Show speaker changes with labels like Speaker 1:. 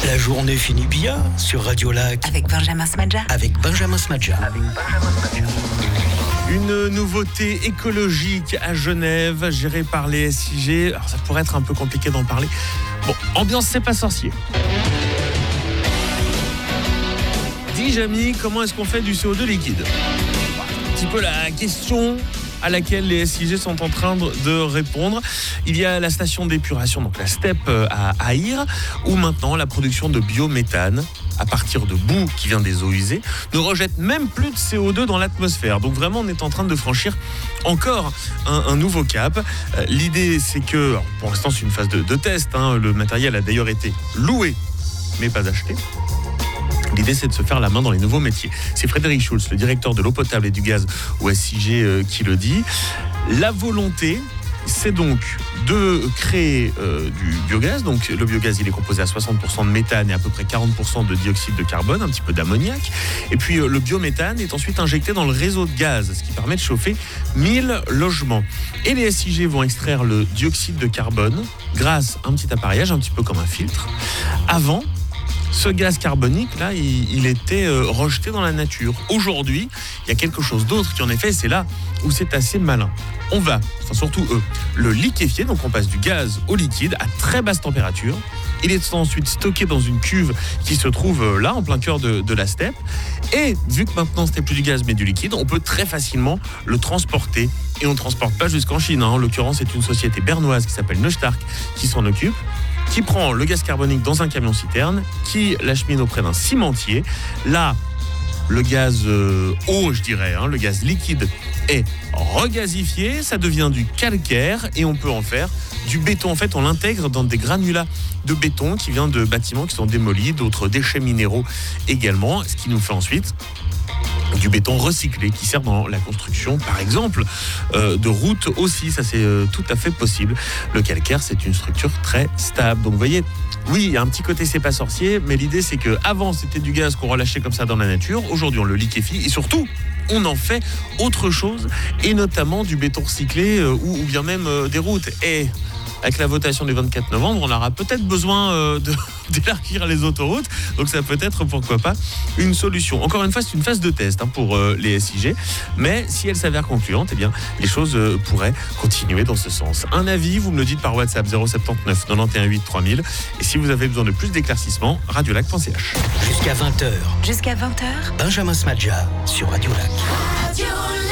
Speaker 1: La journée finit bien sur Radio Lac.
Speaker 2: Avec Benjamin Smadja.
Speaker 3: Une nouveauté écologique à Genève, gérée par les SIG. Alors ça pourrait être un peu compliqué d'en parler. Bon, ambiance c'est pas sorcier. Dis Jamy, comment est-ce qu'on fait du CO2 liquide ? Un petit peu la question à laquelle les SIG sont en train de répondre. Il y a la station d'épuration, donc la STEP à Aïr, où maintenant la production de biométhane, à partir de boue qui vient des eaux usées, ne rejette même plus de CO2 dans l'atmosphère. Donc vraiment, on est en train de franchir encore un nouveau cap. L'idée, c'est que, alors, pour l'instant, c'est une phase de test. Le matériel a d'ailleurs été loué, mais pas acheté. L'idée, c'est de se faire la main dans les nouveaux métiers. C'est Frédéric Schulz, le directeur de l'eau potable et du gaz au SIG, qui le dit. La volonté, c'est donc de créer du biogaz. Donc le biogaz, il est composé à 60% de méthane et à peu près 40% de dioxyde de carbone, un petit peu d'ammoniac. Et puis le biométhane est ensuite injecté dans le réseau de gaz, ce qui permet de chauffer 1000 logements. Et les SIG vont extraire le dioxyde de carbone grâce à un petit appareillage, un petit peu comme un filtre. Avant, ce gaz carbonique, là, il était rejeté dans la nature. Aujourd'hui, il y a quelque chose d'autre qui, en effet, c'est là où c'est assez malin. On va, surtout eux, le liquéfier. Donc, on passe du gaz au liquide à très basse température. Il est ensuite stocké dans une cuve qui se trouve là, en plein cœur de la steppe. Et vu que maintenant, ce n'est plus du gaz, mais du liquide, on peut très facilement le transporter. Et on ne transporte pas jusqu'en Chine. En l'occurrence, c'est une société bernoise qui s'appelle Neustark qui s'en occupe, qui prend le gaz carbonique dans un camion-citerne, qui l'achemine auprès d'un cimentier. Là, le gaz eau, je dirais, le gaz liquide est regasifié, ça devient du calcaire et on peut en faire du béton. En fait, on l'intègre dans des granulats de béton qui viennent de bâtiments qui sont démolis, d'autres déchets minéraux également, ce qui nous fait ensuite du béton recyclé qui sert dans la construction, par exemple, de routes aussi. Ça, c'est tout à fait possible. Le calcaire, c'est une structure très stable. Donc, vous voyez, oui, il y a un petit côté c'est pas sorcier, mais l'idée, c'est qu'avant, c'était du gaz qu'on relâchait comme ça dans la nature. Aujourd'hui, on le liquéfie et surtout, on en fait autre chose, et notamment du béton recyclé ou bien même des routes. Et avec la votation du 24 novembre, on aura peut-être besoin d'élargir les autoroutes. Donc ça peut être, pourquoi pas, une solution. Encore une fois, c'est une phase de test pour les SIG. Mais si elle s'avère concluante, eh bien, les choses pourraient continuer dans ce sens. Un avis, vous me le dites par WhatsApp 079 91 8 3000. Et si vous avez besoin de plus d'éclaircissements, radiolac.ch.
Speaker 1: Jusqu'à 20h.
Speaker 2: Jusqu'à 20h.
Speaker 1: Benjamin Smadja sur Radio Lac.
Speaker 4: Radio Lac.